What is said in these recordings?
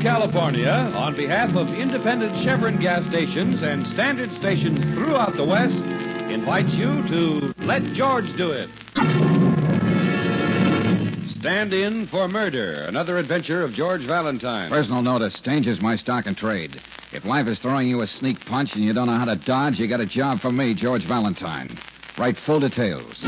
California, on behalf of independent Chevron gas stations and standard stations throughout the West, invites you to Let George Do It. Stand in for Murder, another adventure of George Valentine. Personal notice, danger's my stock and trade. If life is throwing you a sneak punch and you don't know how to dodge, you got a job for me, George Valentine. Write full details.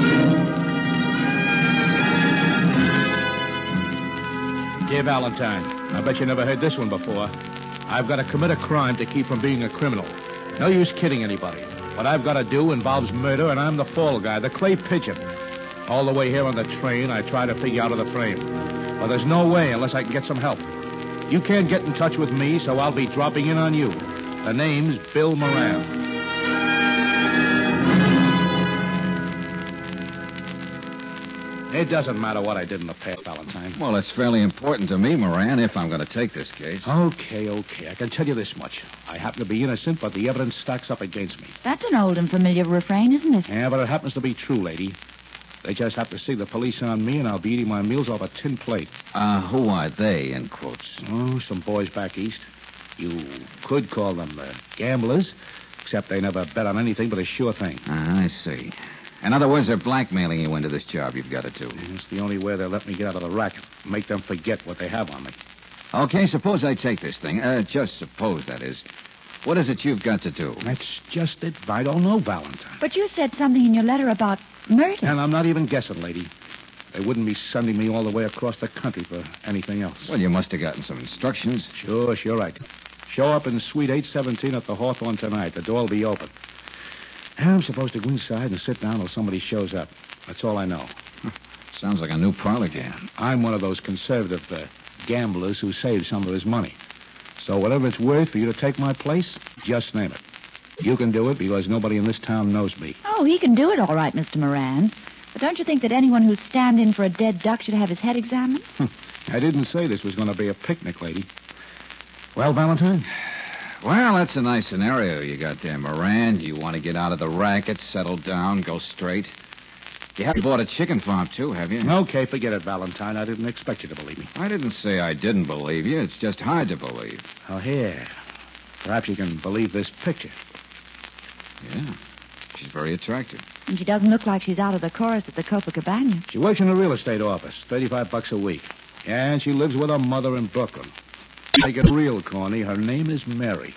Dear Valentine, I bet you never heard this one before. I've got to commit a crime to keep from being a criminal. No use kidding anybody. What I've got to do involves murder, and I'm the fall guy, the clay pigeon. All the way here on the train, I try to figure out of the frame. Well, there's no way unless I can get some help. You can't get in touch with me, so I'll be dropping in on you. The name's Bill Moran. It doesn't matter what I did in the past, Valentine. Well, it's fairly important to me, Moran, if I'm going to take this case. Okay. I can tell you this much. I happen to be innocent, but the evidence stacks up against me. That's an old and familiar refrain, isn't it? Yeah, but it happens to be true, lady. They just have to see the police on me, and I'll be eating my meals off a tin plate. Who are they, in quotes? Oh, some boys back east. You could call them gamblers, except they never bet on anything but a sure thing. I see. In other words, they're blackmailing you into this job you've got to do. It's the only way they'll let me get out of the racket. Make them forget what they have on me. Okay, suppose I take this thing. Just suppose, that is. What is it you've got to do? That's just it. I don't know, Valentine. But you said something in your letter about murder. And I'm not even guessing, lady. They wouldn't be sending me all the way across the country for anything else. Well, you must have gotten some instructions. Sure, right. Show up in Suite 817 at the Hawthorne tonight. The door will be open. I'm supposed to go inside and sit down until somebody shows up. That's all I know. Sounds like a new parlor game. I'm one of those conservative gamblers who saved some of his money. So whatever it's worth for you to take my place, just name it. You can do it because nobody in this town knows me. Oh, he can do it all right, Mr. Moran. But don't you think that anyone who's stand-in for a dead duck should have his head examined? I didn't say this was going to be a picnic, lady. Well, Valentine? Well, that's a nice scenario you got there, Moran. You want to get out of the racket, settle down, go straight. You haven't bought a chicken farm, too, have you? Okay, forget it, Valentine. I didn't expect you to believe me. I didn't say I didn't believe you. It's just hard to believe. Oh, here. Perhaps you can believe this picture. Yeah. She's very attractive. And she doesn't look like she's out of the chorus at the Copacabana. She works in a real estate office, $35 a week. And she lives with her mother in Brooklyn. Make it real corny. Her name is Mary.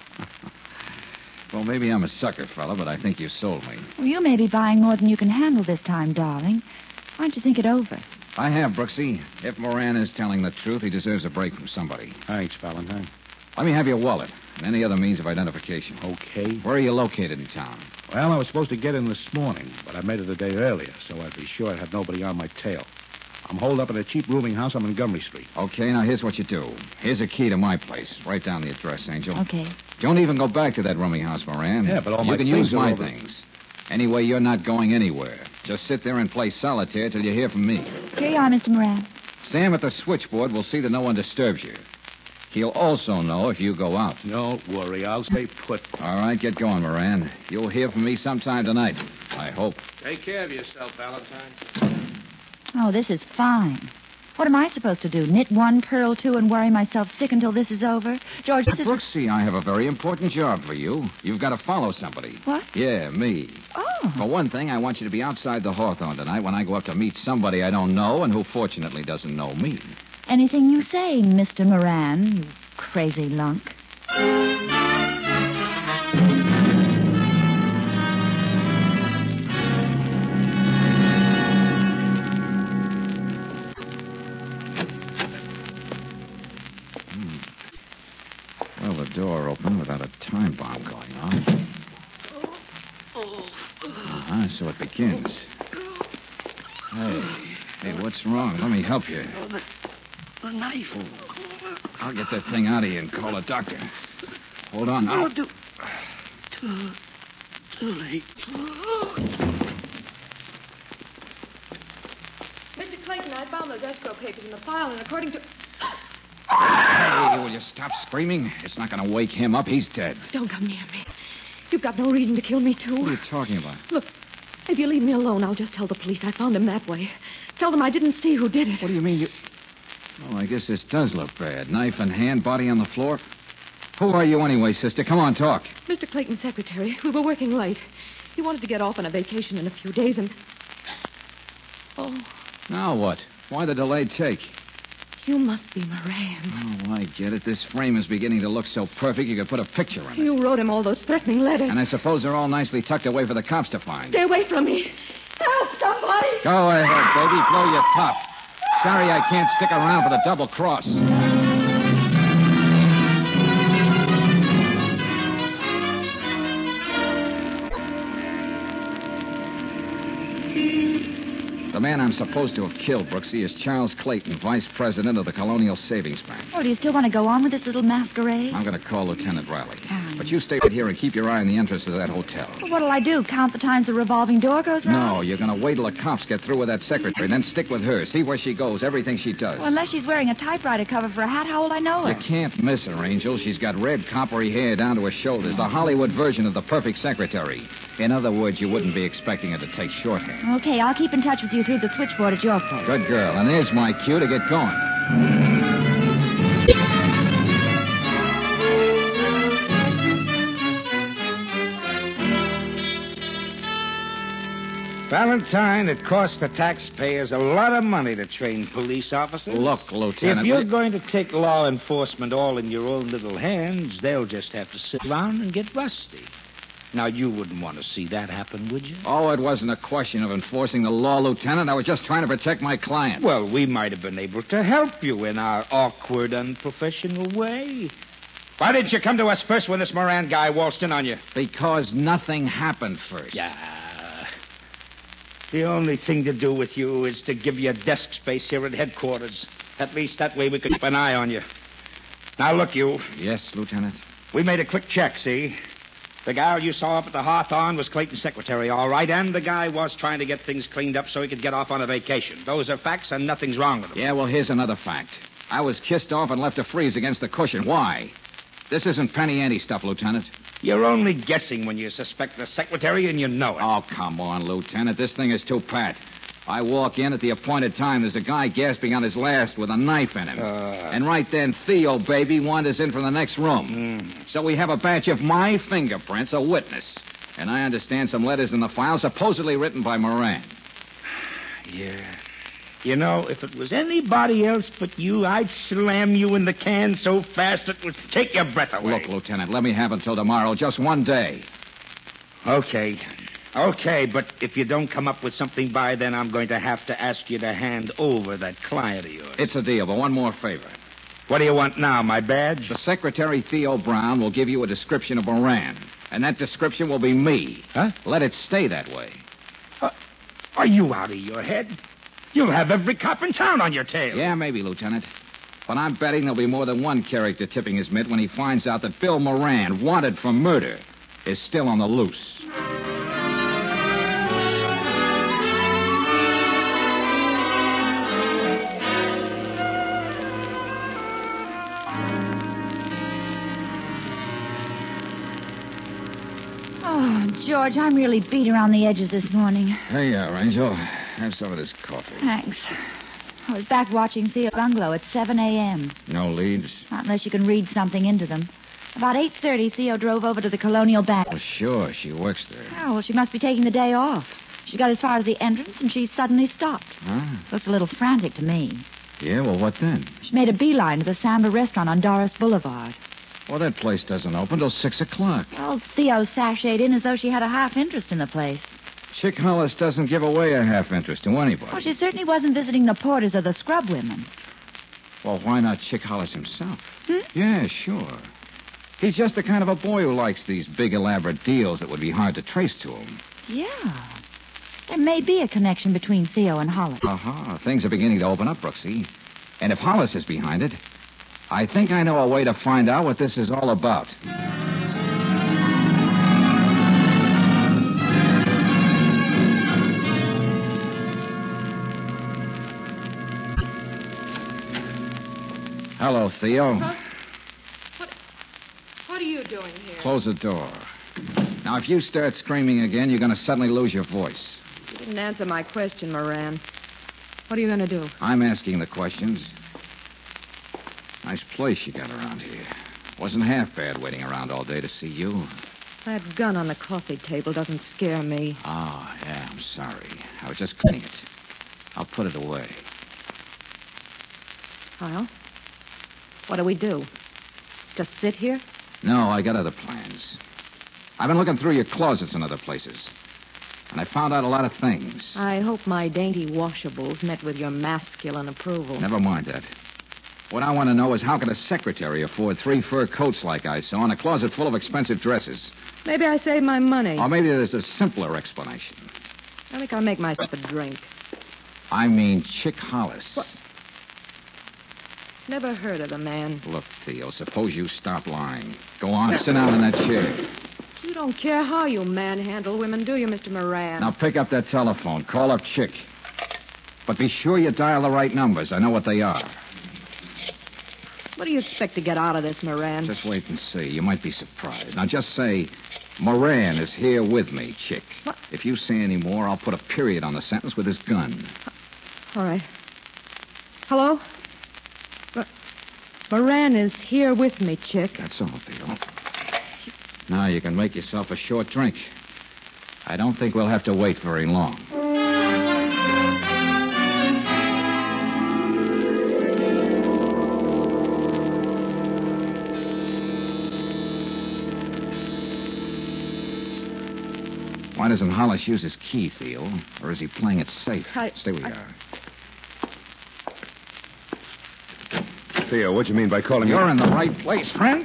Well, maybe I'm a sucker, fella, but I think you sold me. Well, you may be buying more than you can handle this time, darling. Why don't you think it over? I have, Brooksy. If Moran is telling the truth, he deserves a break from somebody. Thanks, Valentine. Let me have your wallet and any other means of identification. Okay. Where are you located in town? Well, I was supposed to get in this morning, but I made it a day earlier, so I'd be sure I had nobody on my tail. I'm holed up in a cheap rooming house on Montgomery Street. Okay, now here's what you do. Here's a key to my place. Write down the address, Angel. Okay. Don't even go back to that rooming house, Moran. Yeah, but all you my can things use are my over. things. Anyway, you're not going anywhere. Just sit there and play solitaire till you hear from me. Here you are, Mr. Moran. Sam at the switchboard will see that no one disturbs you. He'll also know if you go out. Don't worry, I'll stay put. All right, get going, Moran. You'll hear from me sometime tonight, I hope. Take care of yourself, Valentine. Oh, this is fine. What am I supposed to do? Knit one, purl two, and worry myself sick until this is over? George, this is... Brooksy, I have a very important job for you. You've got to follow somebody. What? Yeah, me. Oh. For one thing, I want you to be outside the Hawthorne tonight when I go up to meet somebody I don't know and who fortunately doesn't know me. Anything you say, Mr. Moran, you crazy lunk. Well, the door opened without a time bomb going on. So it begins. Hey, what's wrong? Let me help you. The knife. I'll get that thing out of you and call a doctor. Hold on now. Too late. Mr. Clayton, I found those escrow papers in the file, and according to... Hey, will you stop screaming? It's not going to wake him up. He's dead. Don't come near me. You've got no reason to kill me, too. What are you talking about? Look, if you leave me alone, I'll just tell the police I found him that way. Tell them I didn't see who did it. What do you mean Well, I guess this does look bad. Knife in hand, body on the floor. Who are you anyway, sister? Come on, talk. Mr. Clayton's secretary. We were working late. He wanted to get off on a vacation in a few days and... Oh, Now what? Why the delayed take? you must be Moran. Oh, I get it. This frame is beginning to look so perfect you could put a picture in it. You wrote him all those threatening letters. And I suppose they're all nicely tucked away for the cops to find. Stay away from me. Help somebody. Go ahead, baby. Blow your top. Sorry I can't stick around for the double cross. The man I'm supposed to have killed, Brooksy, is Charles Clayton, vice president of the Colonial Savings Bank. Oh, do you still want to go on with this little masquerade? I'm going to call Lieutenant Riley. But you stay right here and keep your eye on the entrance to that hotel. Well, what'll I do? Count the times the revolving door goes round? No, you're going to wait till the cops get through with that secretary, then stick with her. See where she goes, everything she does. Well, unless she's wearing a typewriter cover for a hat, how will I know her? You can't miss her, Angel. She's got red, coppery hair down to her shoulders. The Hollywood version of the perfect secretary. In other words, you wouldn't be expecting her to take shorthand. Okay, I'll keep in touch with you through the switchboard at your place. Good girl. And there's my cue to get going. Valentine, it costs the taxpayers a lot of money to train police officers. Look, Lieutenant... If you're going to take law enforcement all in your own little hands, they'll just have to sit around and get rusty. Now, you wouldn't want to see that happen, would you? Oh, it wasn't a question of enforcing the law, Lieutenant. I was just trying to protect my client. Well, we might have been able to help you in our awkward, unprofessional way. Why didn't you come to us first when this Moran guy waltzed in on you? Because nothing happened first. Yeah. The only thing to do with you is to give you desk space here at headquarters. At least that way we could keep an eye on you. Now, look, you. Yes, Lieutenant? We made a quick check, see? The gal you saw up at the Hawthorne was Clayton's secretary, all right, and the guy was trying to get things cleaned up so he could get off on a vacation. Those are facts, and nothing's wrong with them. Yeah, well, here's another fact. I was kissed off and left to freeze against the cushion. Why? This isn't penny ante stuff, Lieutenant. You're only guessing when you suspect the secretary, and you know it. Oh, come on, Lieutenant. This thing is too pat. I walk in at the appointed time. There's a guy gasping on his last with a knife in him. And right then, Theo, baby, wanders in from the next room. So we have a batch of my fingerprints, a witness. And I understand some letters in the file supposedly written by Moran. Yeah. You know, if it was anybody else but you, I'd slam you in the can so fast it would take your breath away. Look, Lieutenant, let me have until tomorrow, just one day. Okay, but if you don't come up with something by then, I'm going to have to ask you to hand over that client of yours. It's a deal, but one more favor. What do you want now, my badge? The secretary, Theo Brown, will give you a description of Moran. And that description will be me. Huh? Let it stay that way. Are you out of your head? You'll have every cop in town on your tail. Yeah, maybe, Lieutenant. But I'm betting there'll be more than one character tipping his mitt when he finds out that Bill Moran, wanted for murder, is still on the loose. Oh, George, I'm really beat around the edges this morning. Hey, Angel. Have some of this coffee. Thanks. I was back watching Theo Bungalow at 7 a.m. No leads? Not unless you can read something into them. About 8:30, Theo drove over to the Colonial Bank. Well, sure. She works there. Oh, well, she must be taking the day off. She got as far as the entrance, and she suddenly stopped. Huh? Looked a little frantic to me. Yeah, well, what then? She made a beeline to the Samba restaurant on Doris Boulevard. Well, that place doesn't open till 6 o'clock. Well, Theo sashayed in as though she had a half interest in the place. Chick Hollis doesn't give away a half interest to anybody. Well, she certainly wasn't visiting the porters or the scrub women. Well, why not Chick Hollis himself? Yeah, sure. He's just the kind of a boy who likes these big, elaborate deals that would be hard to trace to him. Yeah. There may be a connection between Theo and Hollis. Aha. Things are beginning to open up, Brooksy. And if Hollis is behind it, I think I know a way to find out what this is all about. Hello, Theo. Huh? What are you doing here? Close the door. Now, if you start screaming again, you're going to suddenly lose your voice. You didn't answer my question, Moran. What are you going to do? I'm asking the questions. Nice place you got around here. Wasn't half bad waiting around all day to see you. That gun on the coffee table doesn't scare me. Oh, yeah, I'm sorry. I was just cleaning it. I'll put it away. Well, what do we do? Just sit here? No, I got other plans. I've been looking through your closets and other places. And I found out a lot of things. I hope my dainty washables met with your masculine approval. Never mind that. What I want to know is how can a secretary afford 3 fur coats like I saw and a closet full of expensive dresses? Maybe I saved my money. Or maybe there's a simpler explanation. I think I'll make myself a drink. I mean Chick Hollis. What? Never heard of the man. Look, Theo, suppose you stop lying. Go on, sit down in that chair. You don't care how you manhandle women, do you, Mr. Moran? Now pick up that telephone. Call up Chick. But be sure you dial the right numbers. I know what they are. What do you expect to get out of this, Moran? Just wait and see. You might be surprised. Now just say, Moran is here with me, Chick. What? If you say any more, I'll put a period on the sentence with his gun. All right. Hello? Moran is here with me, Chick. That's all, Theo. Now you can make yourself a short drink. I don't think we'll have to wait very long. Why doesn't Hollis use his key, Theo? Or is he playing it safe? Stay where you are. Theo, what do you mean by calling me? You're in the right place, friend.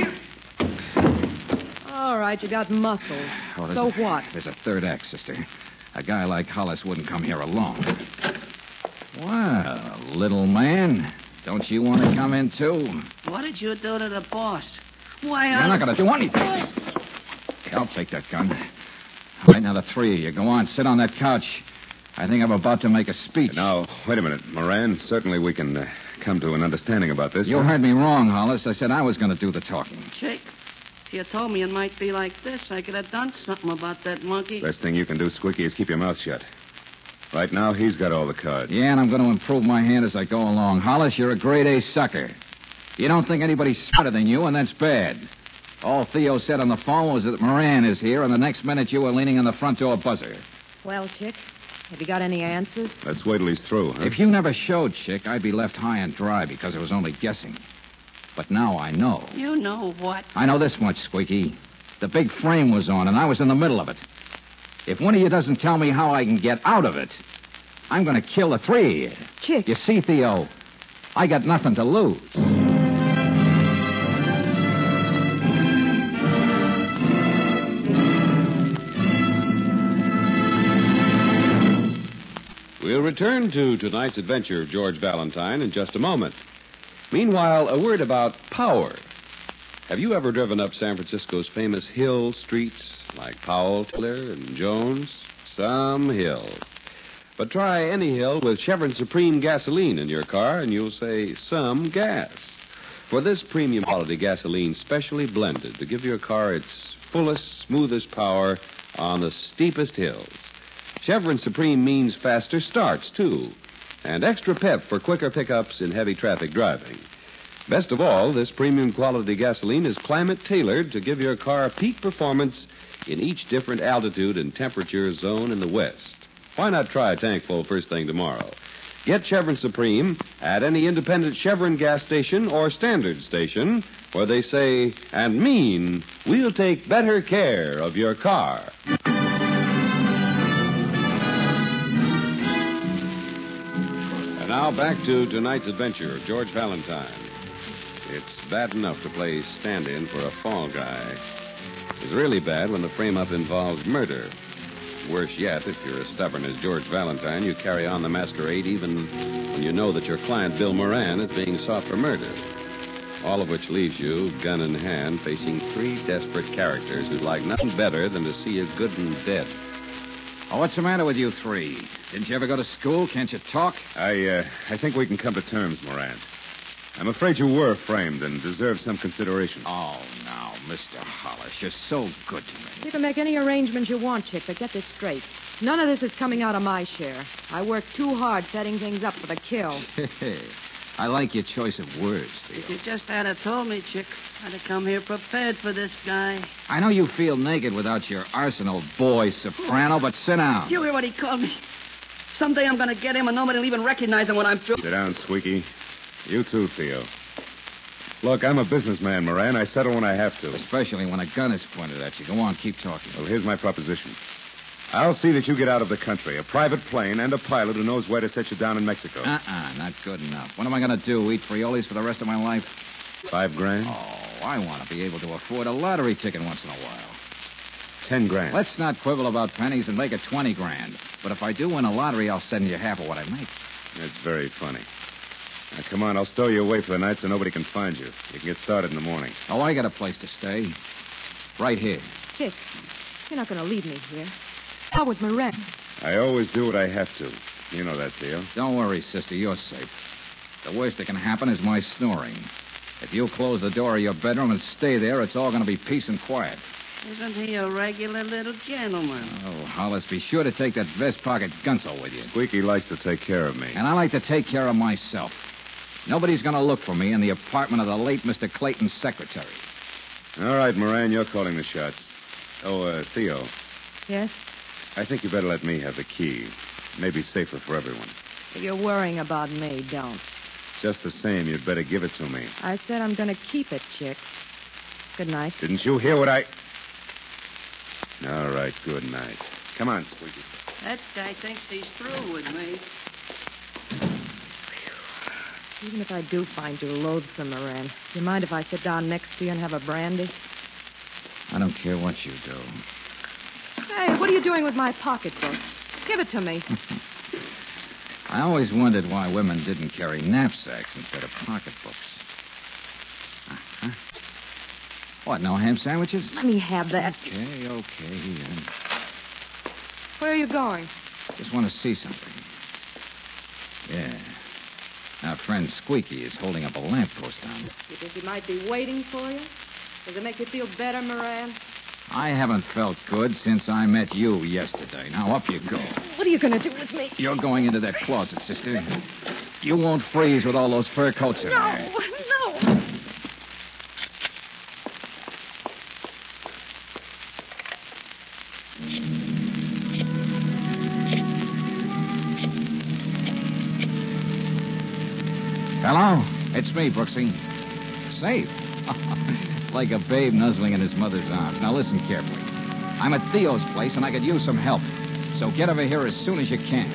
All right, you got muscle. So what? There's a third act, sister. A guy like Hollis wouldn't come here alone. Well, little man, don't you want to come in, too? What did you do to the boss? Why, You're not going to do anything. Okay, I'll take that gun. All right, now the 3 of you. Go on, sit on that couch. I think I'm about to make a speech. Now, wait a minute, Moran. Certainly we can come to an understanding about this. You heard me wrong, Hollis. I said I was going to do the talking. Chick, if you told me it might be like this, I could have done something about that monkey. Best thing you can do, Squeaky, is keep your mouth shut. Right now, he's got all the cards. Yeah, and I'm going to improve my hand as I go along. Hollis, you're a grade A sucker. You don't think anybody's smarter than you, and that's bad. All Theo said on the phone was that Moran is here, and the next minute you were leaning on the front door buzzer. Well, Chick, have you got any answers? Let's wait till he's through, huh? If you never showed, Chick, I'd be left high and dry because I was only guessing. But now I know. You know what? I know this much, Squeaky. The big frame was on, and I was in the middle of it. If one of you doesn't tell me how I can get out of it, I'm going to kill the 3 of you. Chick. You see, Theo, I got nothing to lose. We'll return to tonight's adventure of George Valentine in just a moment. Meanwhile, a word about power. Have you ever driven up San Francisco's famous hill streets like Powell, Taylor, and Jones? Some hills. But try any hill with Chevron Supreme gasoline in your car, and you'll say, some gas. For this premium quality gasoline specially blended to give your car its fullest, smoothest power on the steepest hills. Chevron Supreme means faster starts, too, and extra pep for quicker pickups in heavy traffic driving. Best of all, this premium quality gasoline is climate-tailored to give your car peak performance in each different altitude and temperature zone in the West. Why not try a tankful first thing tomorrow? Get Chevron Supreme at any independent Chevron gas station or standard station where they say and mean, we'll take better care of your car. And now back to tonight's adventure of George Valentine. It's bad enough to play stand-in for a fall guy. It's really bad when the frame-up involves murder. Worse yet, if you're as stubborn as George Valentine, you carry on the masquerade even when you know that your client, Bill Moran, is being sought for murder. All of which leaves you, gun in hand, facing 3 desperate characters who'd like nothing better than to see you good and dead. Oh, what's the matter with you 3? Didn't you ever go to school? Can't you talk? I think we can come to terms, Moran. I'm afraid you were framed and deserve some consideration. Oh, now, Mr. Hollis, you're so good to me. You can make any arrangements you want, Chick, but get this straight. None of this is coming out of my share. I worked too hard setting things up for the kill. I like your choice of words, Theo. If you just had told me, Chick, I'd have come here prepared for this guy. I know you feel naked without your arsenal boy soprano, but sit down. You hear what he called me? Someday I'm going to get him and nobody will even recognize him when I'm through. Sit down, Squeaky. You too, Theo. Look, I'm a businessman, Moran. I settle when I have to. Especially when a gun is pointed at you. Go on, keep talking. Well, here's my proposition. I'll see that you get out of the country. A private plane and a pilot who knows where to set you down in Mexico. Not good enough. What am I going to do, eat friolis for the rest of my life? $5,000? Oh, I want to be able to afford a lottery ticket once in a while. $10,000. Let's not quibble about pennies and make it $20,000. But if I do win a lottery, I'll send you half of what I make. That's very funny. Now, come on, I'll stow you away for the night so nobody can find you. You can get started in the morning. Oh, I got a place to stay. Right here. Chick, you're not going to leave me here. How with Moran? I always do what I have to. You know that, Theo. Don't worry, sister. You're safe. The worst that can happen is my snoring. If you close the door of your bedroom and stay there, it's all going to be peace and quiet. Isn't he a regular little gentleman? Oh, Hollis, be sure to take that vest pocket gunsel with you. Squeaky likes to take care of me. And I like to take care of myself. Nobody's going to look for me in the apartment of the late Mr. Clayton's secretary. All right, Moran, you're calling the shots. Oh, Theo. Yes? I think you better let me have the key. It may be safer for everyone. If you're worrying about me, don't. Just the same, you'd better give it to me. I said I'm going to keep it, Chick. Good night. Didn't you hear what I... All right, good night. Come on, Squeaky. That guy thinks he's through with me. Even if I do find you loathsome, Moran, do you mind if I sit down next to you and have a brandy? I don't care what you do. Hey, what are you doing with my pocketbook? Give it to me. I always wondered why women didn't carry knapsacks instead of pocketbooks. Uh-huh. What, no ham sandwiches? Let me have that. Okay. Where are you going? Just want to see something. Yeah. Our friend Squeaky is holding up a lamppost on it. You think he might be waiting for you? Does it make you feel better, Moran? I haven't felt good since I met you yesterday. Now, up you go. What are you going to do with me? You're going into that closet, sister. You won't freeze with all those fur coats in there. No. Hello? It's me, Brooksy. Safe? Like a babe nuzzling in his mother's arms. Now, listen carefully. I'm at Theo's place, and I could use some help. So get over here as soon as you can.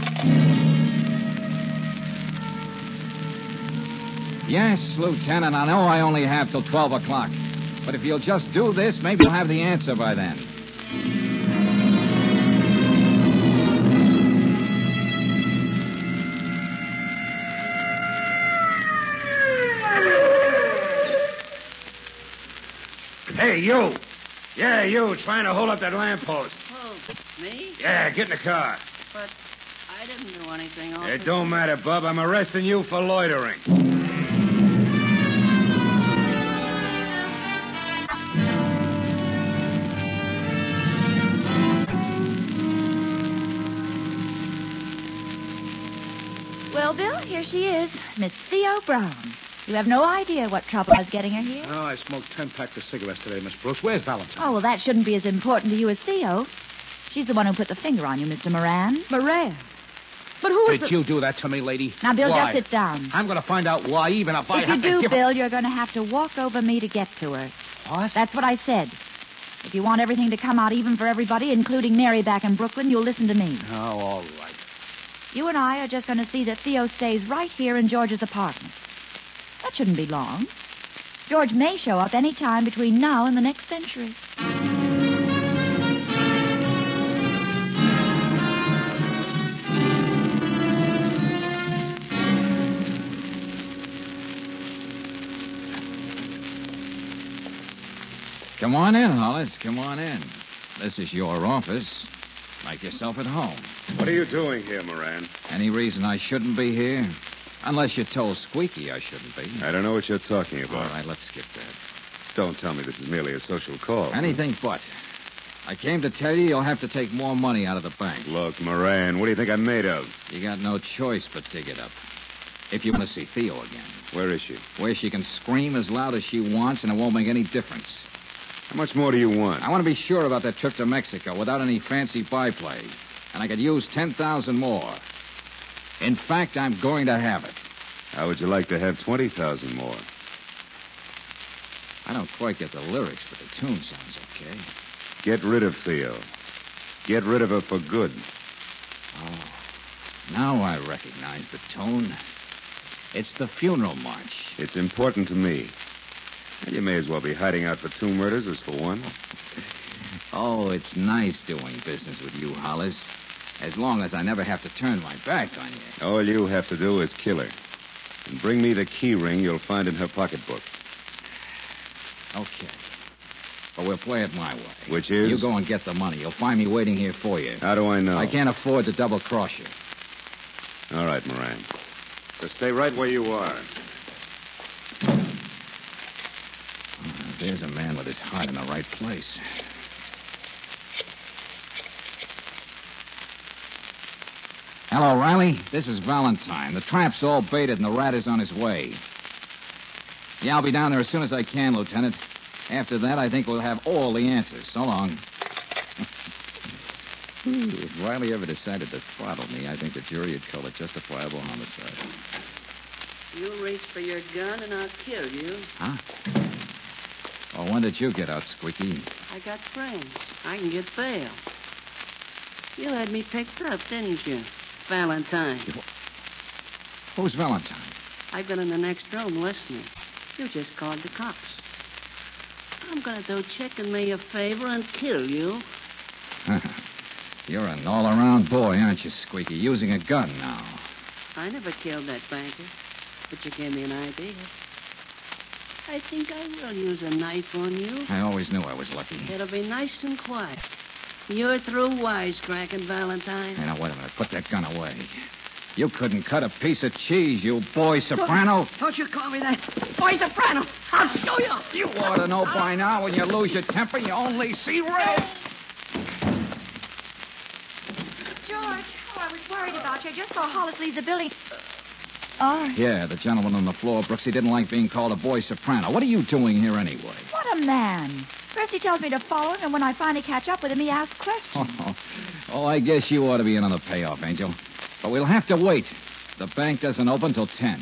Yes, Lieutenant, I know I only have till 12 o'clock. But if you'll just do this, maybe you'll have the answer by then. Hey, you. Yeah, you, trying to hold up that lamppost. Oh, me? Yeah, get in the car. But I didn't do anything, officer. It don't matter, Bub. I'm arresting you for loitering. Well, Bill, here she is, Miss Theo Brown. You have no idea what trouble I was getting her here? Oh, I smoked 10 packs of cigarettes today, Miss Brooks. Where's Valentine? Oh, well, that shouldn't be as important to you as Theo. She's the one who put the finger on you, Mr. Moran. Moran? But who is Did you do that to me, lady? Now, Bill, why? just sit down. I'm going to find out why, even if I If have you to do, give Bill, you're going to have to walk over me to get to her. What? That's what I said. If you want everything to come out even for everybody, including Mary back in Brooklyn, you'll listen to me. Oh, all right. You and I are just going to see that Theo stays right here in George's apartment. That shouldn't be long. George may show up any time between now and the next century. Come on in, Hollis. Come on in. This is your office. Make yourself at home. What are you doing here, Moran? Any reason I shouldn't be here? Unless you told Squeaky I shouldn't be. I don't know what you're talking All about. right, let's skip that. Don't tell me this is merely a social call. Anything but. I came to tell you you'll have to take more money out of the bank. Look, Moran, what do you think I'm made of? You got no choice but to dig it up. If you want to see Theo again. Where is she? Where she can scream as loud as she wants and it won't make any difference. How much more do you want? I want to be sure about that trip to Mexico without any fancy byplay. And I could use 10,000 more. In fact, I'm going to have it. How would you like to have 20,000 more? I don't quite get the lyrics, but the tune sounds okay. Get rid of Theo. Get rid of her for good. Oh, now I recognize the tone. It's the funeral march. It's important to me. And you may as well be hiding out for 2 murders as for 1. Oh, it's nice doing business with you, Hollis. As long as I never have to turn my back on you. All you have to do is kill her. And bring me the key ring you'll find in her pocketbook. Okay. But we'll play it my way. Which is? You go and get the money. You'll find me waiting here for you. How do I know? I can't afford to double-cross you. All right, Moran. So stay right where you are. There's a man with his heart in the right place. Hello, Riley. This is Valentine. The trap's all baited and the rat is on his way. Yeah, I'll be down there as soon as I can, Lieutenant. After that, I think we'll have all the answers. So long. If Riley ever decided to throttle me, I think the jury would call it justifiable homicide. You reach for your gun and I'll kill you. Huh? Well, when did you get out, Squeaky? I got friends. I can get bail. You had me picked up, didn't you? Valentine. Who's Valentine? I've been in the next room listening. You just called the cops. I'm going to do Chick and me a favor and kill you. You're an all-around boy, aren't you, Squeaky? Using a gun now. I never killed that banker, but you gave me an idea. I think I will use a knife on you. I always knew I was lucky. It'll be nice and quiet. You're through wisecracking, Valentine. Hey, now, wait a minute. Put that gun away. You couldn't cut a piece of cheese, you boy soprano. Don't you call me that. Boy soprano. I'll show you. You ought to know by now when you lose your temper, you only see red. George, I was worried about you. I just saw Hollis leave the building. Oh. Yeah, the gentleman on the floor, Brooksy, didn't like being called a boy soprano. What are you doing here anyway? What a man. First he tells me to follow him, and when I finally catch up with him, he asks questions. Oh, I guess you ought to be in on the payoff, Angel. But we'll have to wait. The bank doesn't open till 10.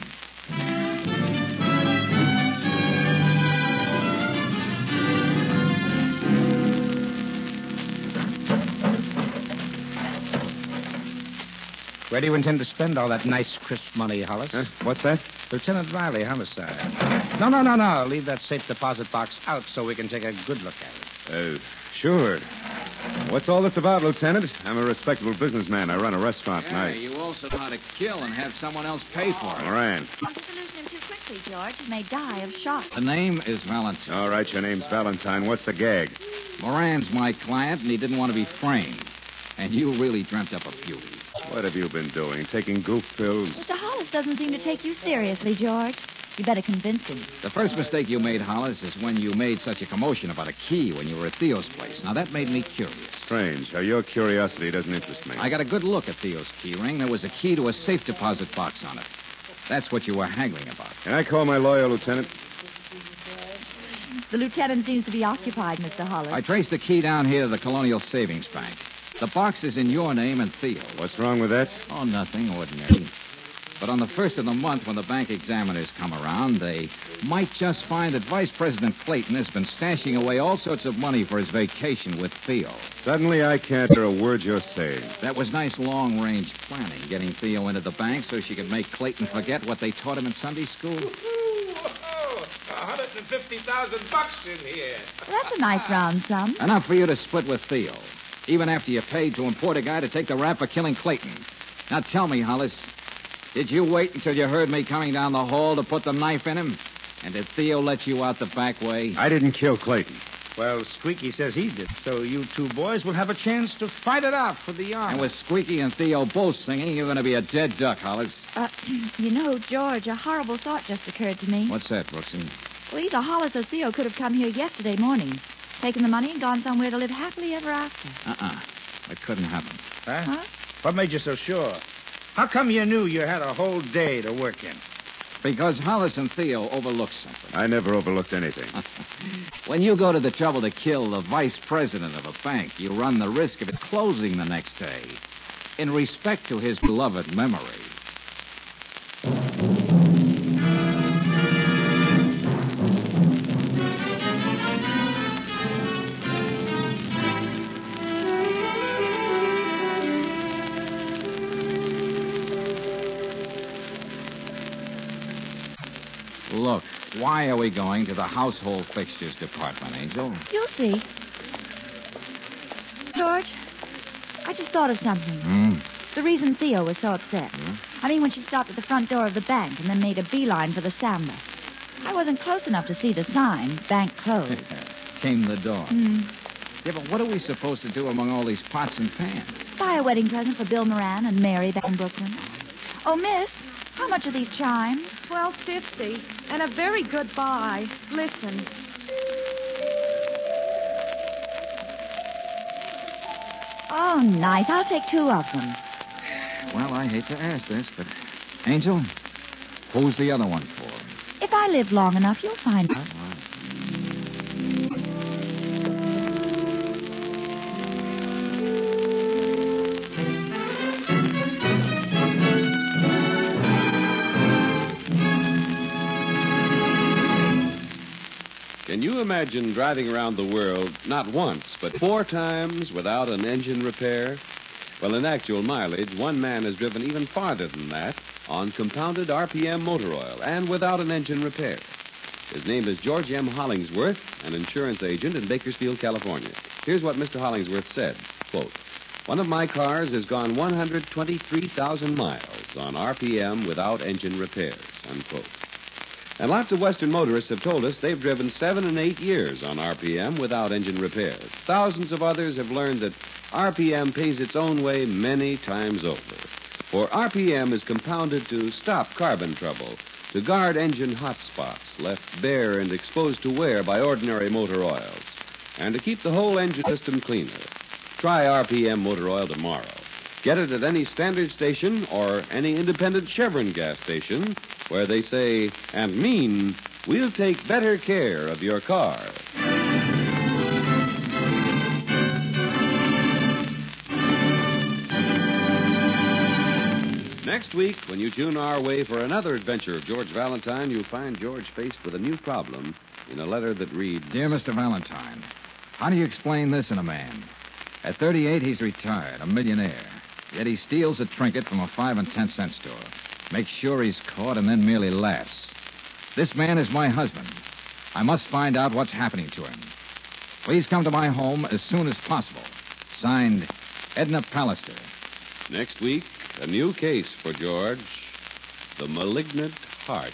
Where do you intend to spend all that nice, crisp money, Hollis? Huh? What's that? Lieutenant Riley, homicide. No. Leave that safe deposit box out so we can take a good look at it. Sure. What's all this about, Lieutenant? I'm a respectable businessman. I run a restaurant, Yeah, you also know how to kill and have someone else pay for it. Moran. You're losing him too quickly, George. He may die of shock. The name is Valentine. All right, your name's Valentine. What's the gag? Moran's my client, and he didn't want to be framed. And you really dreamt up a beauty. What have you been doing? Taking goof pills? Mr. Hollis doesn't seem to take you seriously, George. You better convince him. The first mistake you made, Hollis, is when you made such a commotion about a key when you were at Theo's place. Now, that made me curious. Strange how your curiosity doesn't interest me. I got a good look at Theo's key ring. There was a key to a safe deposit box on it. That's what you were haggling about. Can I call my lawyer, Lieutenant? The lieutenant seems to be occupied, Mr. Hollis. I traced the key down here to the Colonial Savings Bank. The box is in your name and Theo. What's wrong with that? Oh, nothing ordinary. But on the first of the month, when the bank examiners come around, they might just find that Vice President Clayton has been stashing away all sorts of money for his vacation with Theo. Suddenly, I can't hear a word you're saying. That was nice long-range planning, getting Theo into the bank so she could make Clayton forget what they taught him in Sunday school. $150,000 in here. Well, that's a nice round sum. Enough for you to split with Theo, even after you paid to import a guy to take the rap for killing Clayton. Now tell me, Hollis, did you wait until you heard me coming down the hall to put the knife in him? And did Theo let you out the back way? I didn't kill Clayton. Well, Squeaky says he did. So you two boys will have a chance to fight it out for the honor. And with Squeaky and Theo both singing, you're going to be a dead duck, Hollis. You know, George, a horrible thought just occurred to me. What's that, Brooksy? Well, either Hollis or Theo could have come here yesterday morning, taken the money and gone somewhere to live happily ever after. It couldn't happen. Huh? What made you so sure? How come you knew you had a whole day to work in? Because Hollis and Theo overlooked something. I never overlooked anything. When you go to the trouble to kill the vice president of a bank, you run the risk of it closing the next day. In respect to his beloved memory. Look, why are we going to the household fixtures department, Angel? You'll see. George, I just thought of something. The reason Theo was so upset. I mean, when she stopped at the front door of the bank and then made a beeline for the Samba. I wasn't close enough to see the sign, bank closed. Came the door. Yeah, but what are we supposed to do among all these pots and pans? Buy a wedding present for Bill Moran and Mary back in Brooklyn. Oh, miss, how much are these chimes? $12.50, and a very good buy. Listen. Oh, nice. I'll take 2 of them. Well, I hate to ask this, but... Angel, who's the other one for? If I live long enough, you'll find out. Can you imagine driving around the world not once, but 4 times without an engine repair? Well, in actual mileage, one man has driven even farther than that on compounded RPM motor oil and without an engine repair. His name is George M. Hollingsworth, an insurance agent in Bakersfield, California. Here's what Mr. Hollingsworth said, quote, "One of my cars has gone 123,000 miles on RPM without engine repairs," unquote. And lots of Western motorists have told us they've driven 7 and 8 years on RPM without engine repairs. Thousands of others have learned that RPM pays its own way many times over. For RPM is compounded to stop carbon trouble, to guard engine hot spots left bare and exposed to wear by ordinary motor oils, and to keep the whole engine system cleaner. Try RPM motor oil tomorrow. Get it at any standard station or any independent Chevron gas station where they say and mean, we'll take better care of your car. Next week, when you tune our way for another adventure of George Valentine, you'll find George faced with a new problem in a letter that reads, "Dear Mr. Valentine, how do you explain this in a man? At 38, he's retired, a millionaire. Yet he steals a trinket from a 5 and 10 cent store, makes sure he's caught, and then merely laughs. This man is my husband. I must find out what's happening to him. Please come to my home as soon as possible. Signed, Edna Pallister." Next week, a new case for George, the malignant heart.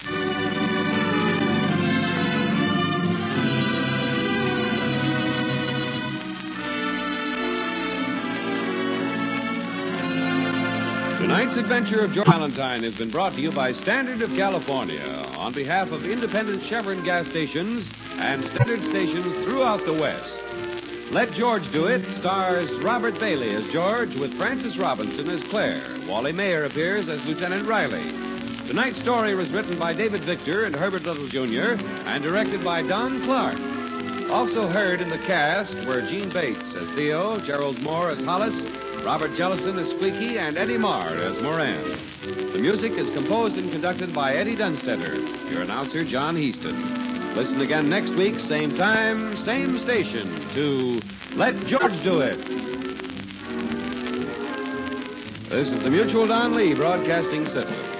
Tonight's adventure of George Valentine has been brought to you by Standard of California on behalf of independent Chevron gas stations and Standard stations throughout the West. Let George Do It stars Robert Bailey as George with Frances Robinson as Claire. Wally Mayer appears as Lieutenant Riley. Tonight's story was written by David Victor and Herbert Little Jr. and directed by Don Clark. Also heard in the cast were Gene Bates as Theo, Gerald Moore as Hollis, Robert Jellison as Squeaky, and Eddie Marr as Moran. The music is composed and conducted by Eddie Dunstetter. Your announcer, John Heaston. Listen again next week, same time, same station, to Let George Do It. This is the Mutual Don Lee Broadcasting System.